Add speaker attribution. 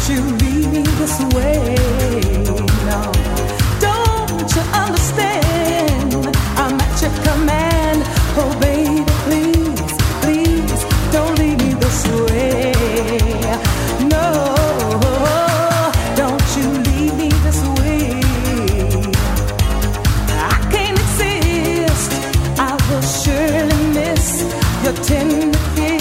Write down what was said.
Speaker 1: you leave me this way. No, don't you understand? I'm at your command. Oh, baby, please, please, don't leave me this way. No, don't you leave me this way. I can't exist. I will surely miss your tender kiss.